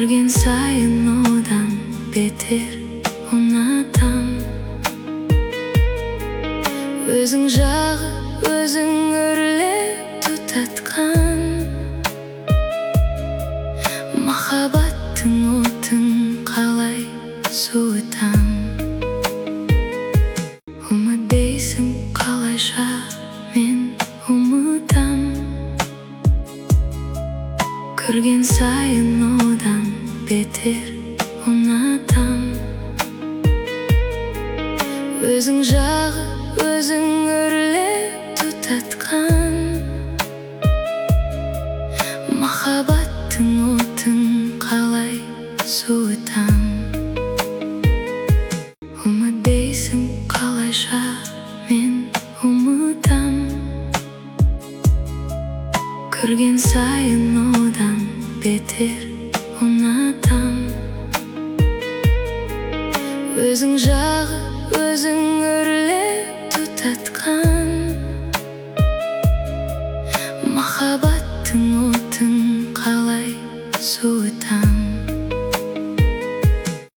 Көрген сайын одан бетер ұнатам. Өзің жағы, өзің өрлеп тұтатқан махаббаттың отын қалай суытам. Ұмыт дейсің, қалайша мен ұмытам. Көрген сайын одан бетер ұнатам. Өзің жағы, өзің өрлеп тұтатқан махаббаттың отын қалай суытам. Ұмыт дейсің, қалайша мен ұмытам. Көрген сайын одан бетер ұнатам. Өзің жағы, өзің өрлеп тұтатқан махаббаттың отын қалай суытам.